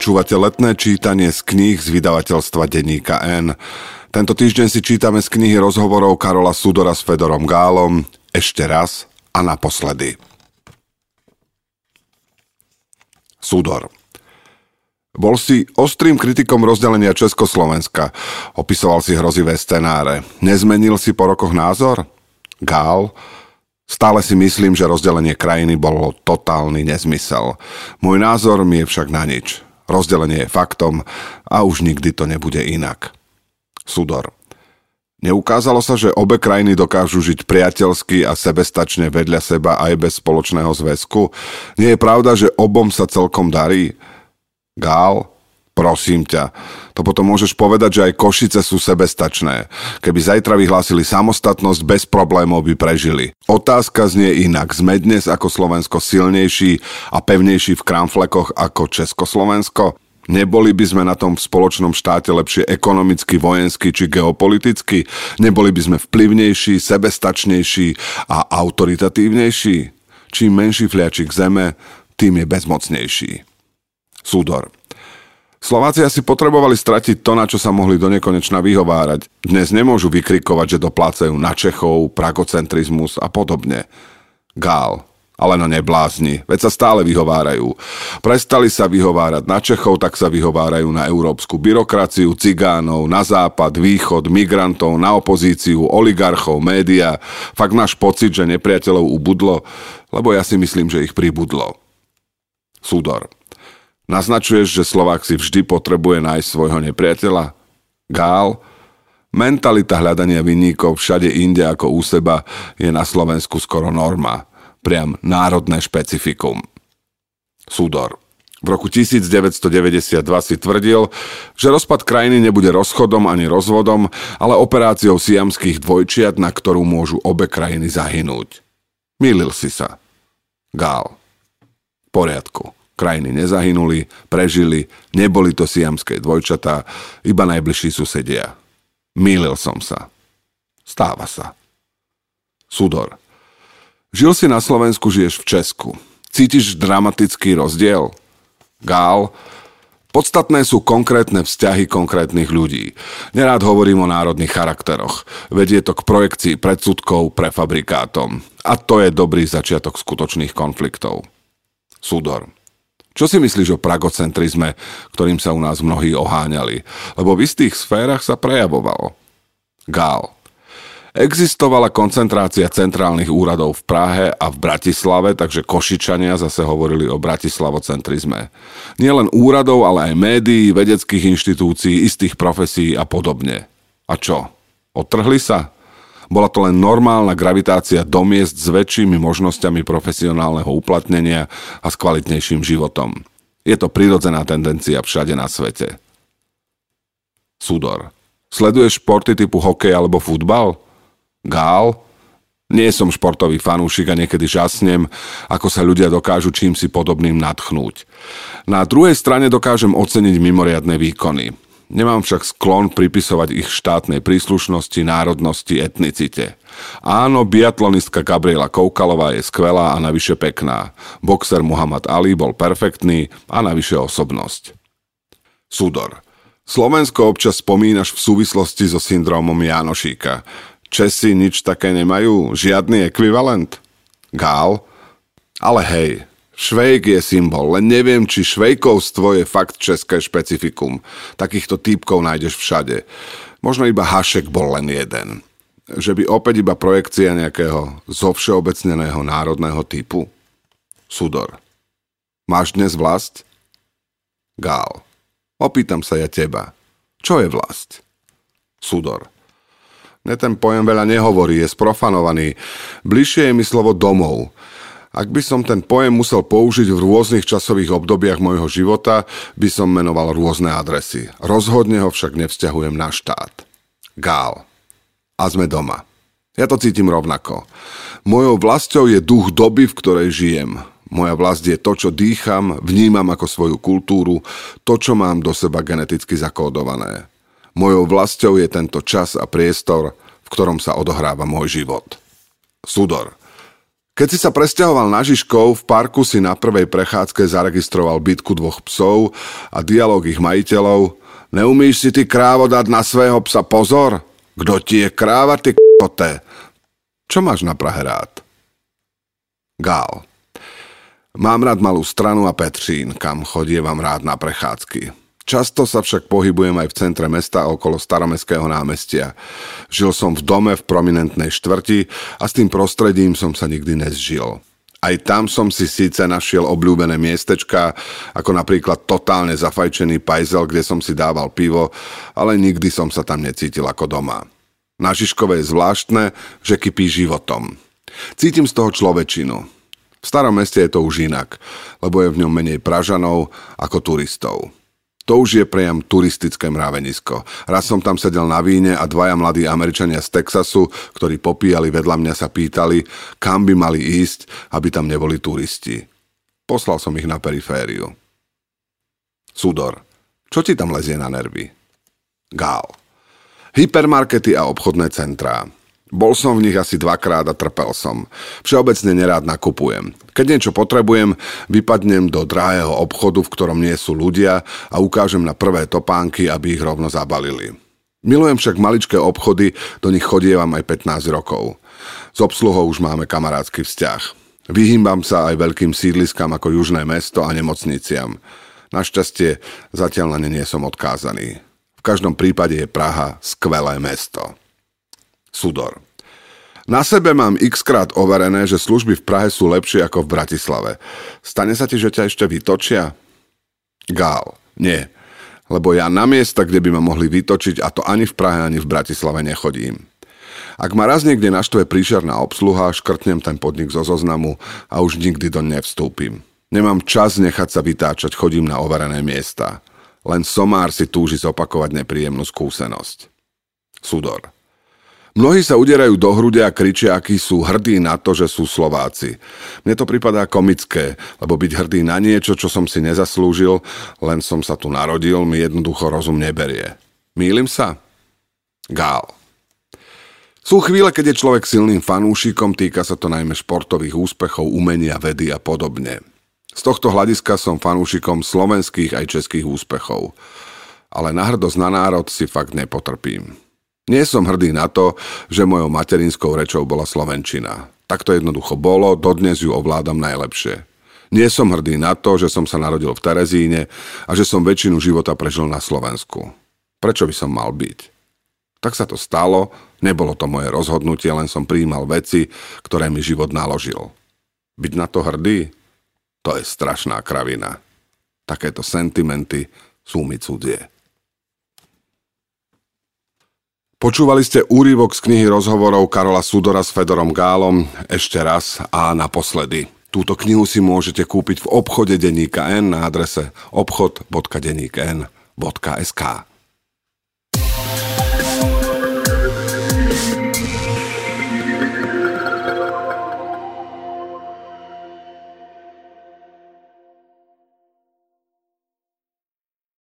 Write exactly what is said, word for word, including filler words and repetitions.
Počúvate letné čítanie z kníh z vydavateľstva denníka N. Tento týždeň si čítame z knihy rozhovorov Karola Sudora s Fedorom Gálom Ešte raz a naposledy. Sudor. Bol si ostrým kritikom rozdelenia Československa. Opisoval si hrozivé scenáre. Nezmenil si po rokoch názor? Gál. Stále si myslím, že rozdelenie krajiny bolo totálny nezmysel. Môj názor mi je však na nič. Rozdelenie je faktom a už nikdy to nebude inak. Sudor. Neukázalo sa, že obe krajiny dokážu žiť priateľsky a sebestačne vedľa seba aj bez spoločného zväzku? Nie je pravda, že obom sa celkom darí? Gál, prosím ťa, to potom môžeš povedať, že aj Košice sú sebestačné. Keby zajtra vyhlásili samostatnosť, bez problémov by prežili. Otázka znie inak. Sme dnes ako Slovensko silnejší a pevnejší v kramflekoch ako Československo? Neboli by sme na tom v spoločnom štáte lepšie ekonomicky, vojensky či geopoliticky? Neboli by sme vplyvnejší, sebestačnejší a autoritatívnejší? Čím menší fliačik zeme, tým je bezmocnejší. Sudor. Slováci asi potrebovali stratiť to, na čo sa mohli donekonečna vyhovárať. Dnes nemôžu vykrikovať, že doplácajú na Čechov, pragocentrizmus a podobne. Gál. Ale no neblázni, veď sa stále vyhovárajú. Prestali sa vyhovárať na Čechov, tak sa vyhovárajú na európsku byrokraciu, cigánov, na západ, východ, migrantov, na opozíciu, oligarchov, média. Fakt máš pocit, že nepriateľov ubudlo? Lebo ja si myslím, že ich pribudlo. Sudor. Naznačuješ, že Slovák si vždy potrebuje nájsť svojho nepriateľa? Gál. Mentalita hľadania vinníkov všade inde ako u seba je na Slovensku skoro norma. Priam národné špecifikum. Sudor. V roku devätnásťstodeväťdesiatdva si tvrdil, že rozpad krajiny nebude rozchodom ani rozvodom, ale operáciou siamských dvojčiat, na ktorú môžu obe krajiny zahynúť. Mýlil si sa. Gál. V poriadku. Krajiny nezahynuli, prežili, neboli to siamské dvojčatá, iba najbližší susedia. Mýlil som sa. Stáva sa. Sudor. Žil si na Slovensku, žiješ v Česku. Cítiš dramatický rozdiel? Gál. Podstatné sú konkrétne vzťahy konkrétnych ľudí. Nerád hovorím o národných charakteroch. Vedie to k projekcii predsudkov prefabrikátom. A to je dobrý začiatok skutočných konfliktov. Sudor. Čo si myslíš o pragocentrizme, ktorým sa u nás mnohí oháňali? Lebo v istých sférach sa prejavovalo. Gál. Existovala koncentrácia centrálnych úradov v Prahe a v Bratislave, takže Košičania zase hovorili o bratislavocentrizme. Nielen úradov, ale aj médií, vedeckých inštitúcií, istých profesí a podobne. A čo? Odtrhli sa? Bola to len normálna gravitácia do miest s väčšími možnosťami profesionálneho uplatnenia a s kvalitnejším životom. Je to prirodzená tendencia všade na svete. Sudor. Sleduješ športy typu hokej alebo futbal? Gál. Nie som športový fanúšik a niekedy žasnem, ako sa ľudia dokážu čímsi podobným nadchnúť. Na druhej strane dokážem oceniť mimoriadne výkony. Nemám však sklon pripisovať ich štátnej príslušnosti, národnosti, etnicite. Áno, biatlonistka Gabriela Koukalová je skvelá a navyše pekná. Boxer Muhammad Ali bol perfektný a navyše osobnosť. Sudor. Slovensko občas spomínaš v súvislosti so syndrómom Jánošíka. Česi nič také nemajú? Žiadny ekvivalent? Gál? Ale hej, Švejk je symbol, len neviem, či švejkovstvo je fakt české špecifikum. Takýchto týpkov nájdeš všade. Možno iba Hašek bol len jeden. Že by opäť iba projekcia nejakého zovšeobecneného národného typu? Sudor. Máš dnes vlast? Gál. Opýtam sa ja teba. Čo je vlast? Sudor. Mne ten pojem veľa nehovorí, je sprofanovaný. Bližšie je mi slovo domov. Ak by som ten pojem musel použiť v rôznych časových obdobiach môjho života, by som menoval rôzne adresy. Rozhodne ho však nevzťahujem na štát. Gál. A sme doma. Ja to cítim rovnako. Mojou vlastou je duch doby, v ktorej žijem. Moja vlast je to, čo dýcham, vnímam ako svoju kultúru, to, čo mám do seba geneticky zakódované. Mojou vlastou je tento čas a priestor, v ktorom sa odohráva môj život. Sudor. Keď si sa presťahoval na Žižkov, v parku si na prvej prechádzke zaregistroval bitku dvoch psov a dialóg ich majiteľov. Neumíš si ty, krávo, dať na svého psa pozor? Kto ti je kráva, ty k***oté? Čo máš na Prahe rád? Gál. Mám rád Malú Stranu a Petřín, kam chodievam rád na prechádzky. Často sa však pohybujem aj v centre mesta okolo Staromestského námestia. Žil som v dome v prominentnej štvrti a s tým prostredím som sa nikdy nezžil. Aj tam som si síce našiel obľúbené miestečka, ako napríklad totálne zafajčený Pajzel, kde som si dával pivo, ale nikdy som sa tam necítil ako doma. Na Žižkove je zvláštne, že kypí životom. Cítim z toho človečinu. V Starom meste je to už inak, lebo je v ňom menej Pražanov ako turistov. To už je priam turistické mravenisko. Raz som tam sedel na víne a dvaja mladí Američania z Texasu, ktorí popíjali vedľa mňa, sa pýtali, kam by mali ísť, aby tam neboli turisti. Poslal som ich na perifériu. Sudor. Čo ti tam lezie na nervy? Gál. Hypermarkety a obchodné centrá. Bol som v nich asi dvakrát a trpel som. Všeobecne nerád nakupujem. Keď niečo potrebujem, vypadnem do drahého obchodu, v ktorom nie sú ľudia a ukážem na prvé topánky, aby ich rovno zabalili. Milujem však maličké obchody, do nich chodievam aj pätnásť rokov. S obsluhou už máme kamarátsky vzťah. Vyhýbam sa aj veľkým sídliskám ako Južné Mesto a nemocniciam. Našťastie zatiaľ na ne nie som odkázaný. V každom prípade je Praha skvelé mesto. Sudor. Na sebe mám x-krát overené, že služby v Prahe sú lepšie ako v Bratislave. Stane sa ti, že ťa ešte vytočia? Gál. Nie. Lebo ja na miesta, kde by ma mohli vytočiť, a to ani v Prahe, ani v Bratislave nechodím. Ak ma raz niekde naštve príšerná obsluha, škrtnem ten podnik zo zoznamu a už nikdy doň nevstúpim. Nemám čas nechať sa vytáčať, chodím na overené miesta. Len somár si túži zopakovať nepríjemnú skúsenosť. Sudor. Mnohí sa udierajú do hrude a kričia, akí sú hrdí na to, že sú Slováci. Mne to pripadá komické, lebo byť hrdý na niečo, čo som si nezaslúžil, len som sa tu narodil, mi jednoducho rozum neberie. Mýlim sa? Gál. Sú chvíle, keď je človek silným fanúšikom, týka sa to najmä športových úspechov, umenia, vedy a podobne. Z tohto hľadiska som fanúšikom slovenských aj českých úspechov. Ale na hrdosť na národ si fakt nepotrpím. Nie som hrdý na to, že mojou materinskou rečou bola slovenčina. Tak to jednoducho bolo, dodnes ju ovládam najlepšie. Nie som hrdý na to, že som sa narodil v Terezíne a že som väčšinu života prežil na Slovensku. Prečo by som mal byť? Tak sa to stalo, nebolo to moje rozhodnutie, len som prijímal veci, ktoré mi život naložil. Byť na to hrdý? To je strašná kravina. Takéto sentimenty sú mi cudzie. Počúvali ste úryvok z knihy rozhovorov Karola Sudora s Fedorom Gálom ešte raz a naposledy. Túto knihu si môžete kúpiť v obchode denníka N na adrese obchod bodka denník n bodka es ká.